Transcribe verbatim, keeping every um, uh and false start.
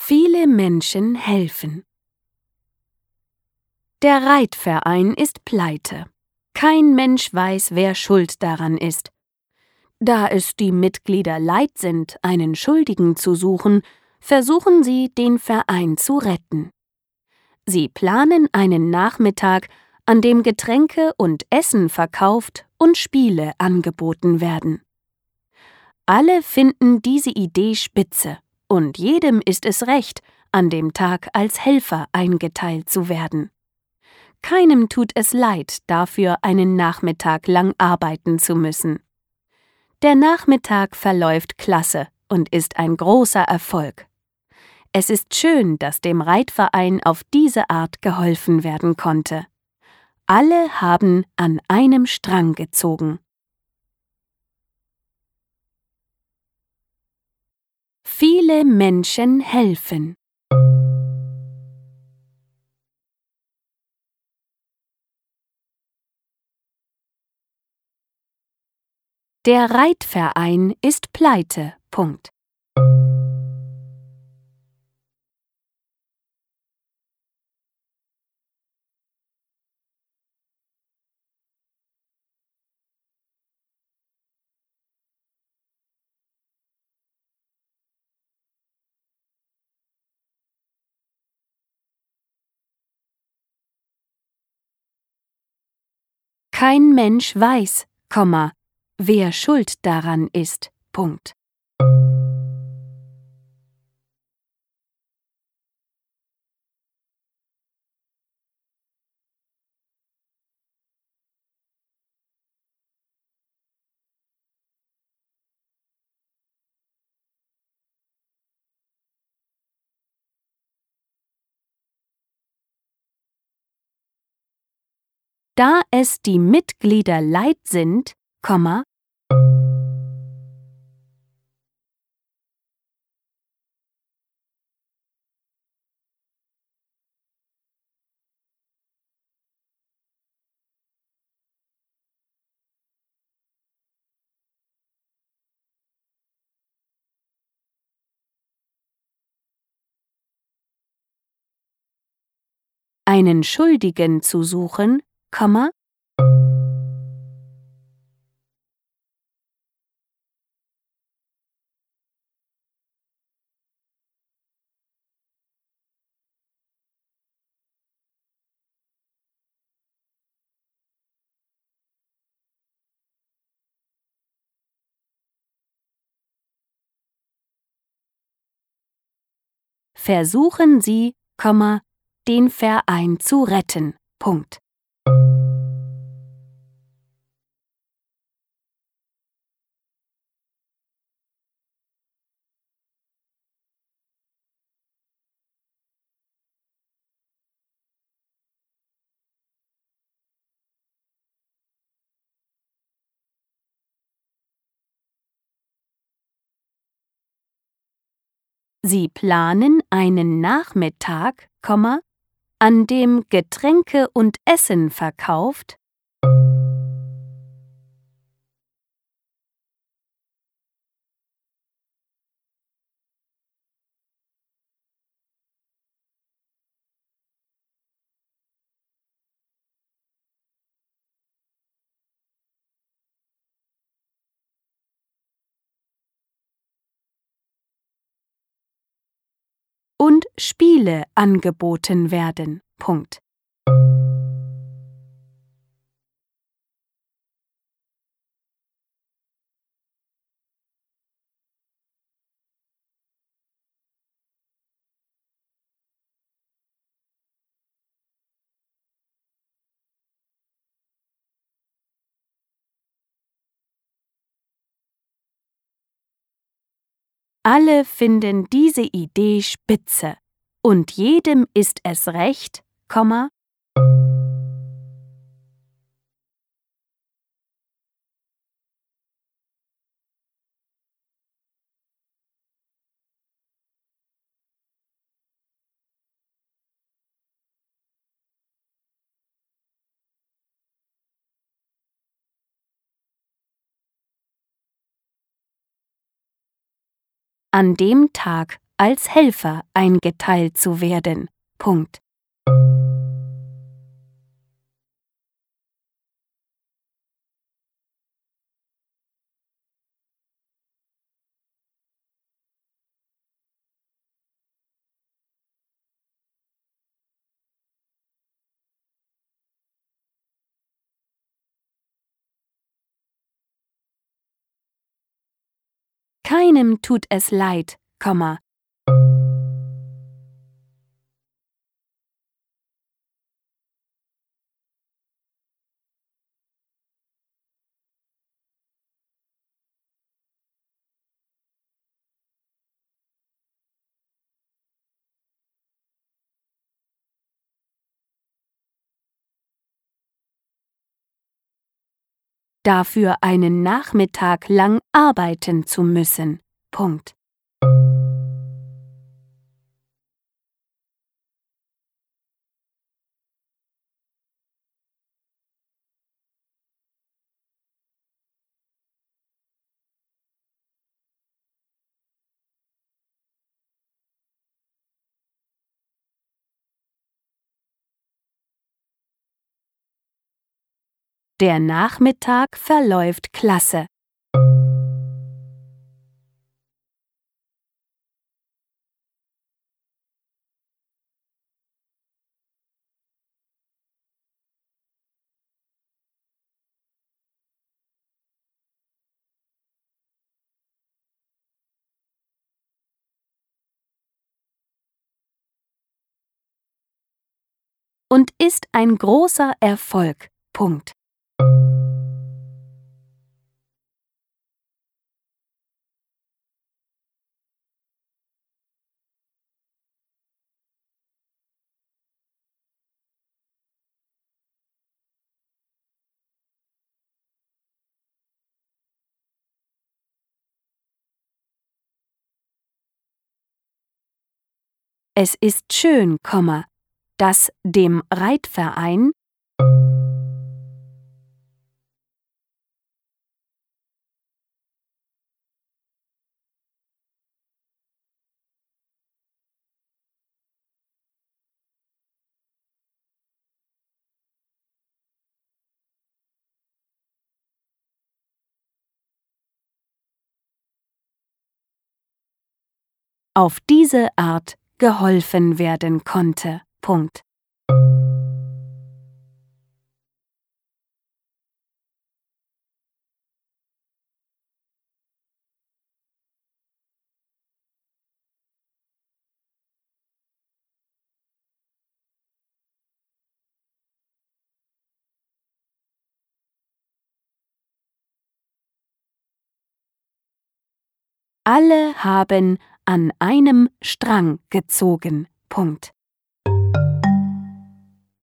Viele Menschen helfen. Der Reitverein ist pleite. Kein Mensch weiß, wer schuld daran ist. Da es die Mitglieder leid sind, einen Schuldigen zu suchen, versuchen sie, den Verein zu retten. Sie planen einen Nachmittag, an dem Getränke und Essen verkauft und Spiele angeboten werden. Alle finden diese Idee spitze, und jedem ist es recht, an dem Tag als Helfer eingeteilt zu werden. Keinem tut es leid, dafür einen Nachmittag lang arbeiten zu müssen. Der Nachmittag verläuft klasse und ist ein großer Erfolg. Es ist schön, dass dem Reitverein auf diese Art geholfen werden konnte. Alle haben an einem Strang gezogen. Viele Menschen helfen. Der Reitverein ist pleite. Punkt. Kein Mensch weiß, Komma, wer schuld daran ist. Punkt. Da es die Mitglieder leid sind, Komma, einen Schuldigen zu suchen, Komma, versuchen Sie, Komma, den Verein zu retten. Punkt. Sie planen einen Nachmittag, Komma, an dem Getränke und Essen verkauft und Spiele angeboten werden. Punkt. Alle finden diese Idee spitze, und jedem ist es recht, Komma, an dem Tag, als Helfer eingeteilt zu werden. Punkt. Keinem tut es leid, Komma. Dafür einen Nachmittag lang arbeiten zu müssen. Punkt. Der Nachmittag verläuft klasse. Und ist ein großer Erfolg. Punkt. Es ist schön, Komma, dass dem Reitverein auf diese Art geholfen werden konnte. Punkt. Alle haben an einem Strang gezogen. Punkt.